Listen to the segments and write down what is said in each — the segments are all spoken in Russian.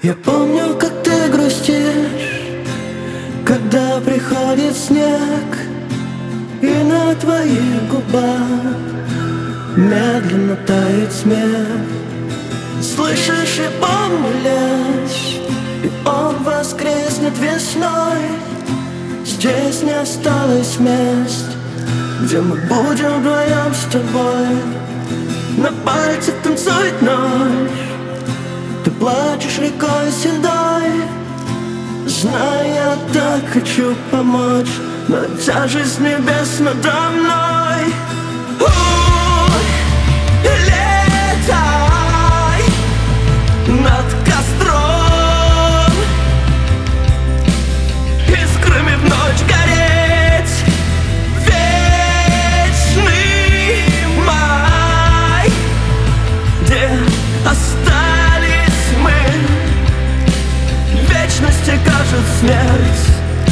Я помню, как ты грустишь, когда приходит снег, и на твоих губах медленно тает смех. Слышишь, я помню лес, и он воскреснет весной. Здесь не осталось мест, где мы будем вдвоем с тобой. На пальцах танцует ночь, ты плачешь рекой седой. Знаю, я так хочу помочь, но тяжесть небес надо мной. Летай над костром, искрами в ночь гореть. Вечный май, где остались мы, вечности кажет смерть.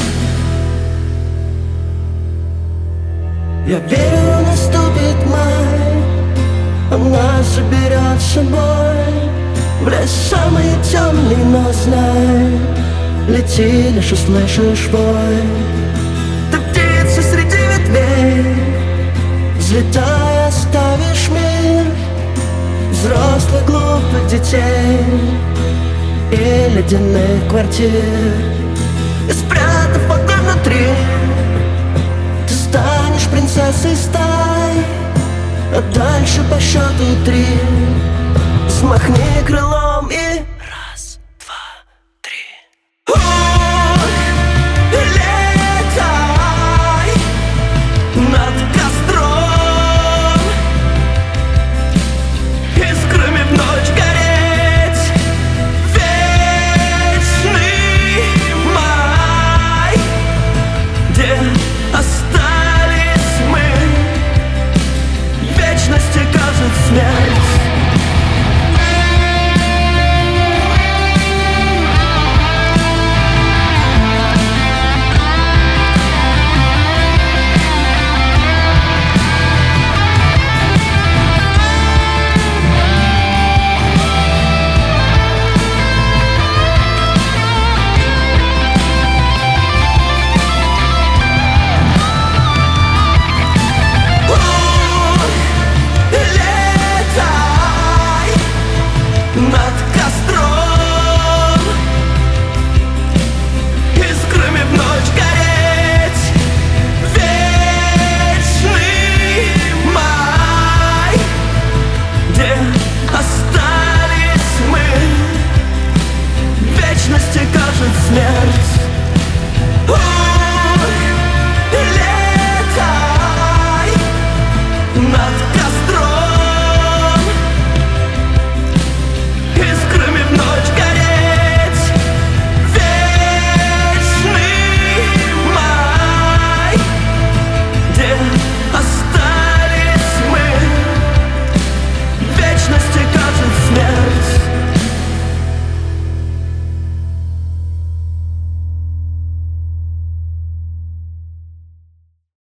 Я верю, наступит май, он нас заберет с собой в лес самый темный, но знай, лети, лишь услышишь вой. Ты птица среди ветвей, взлетая оставишь мир взрослых глупых детей и ледяных квартир. И спрятав огонь внутри, ты станешь принцессой стаи, а дальше по счету 3 смахни крыло.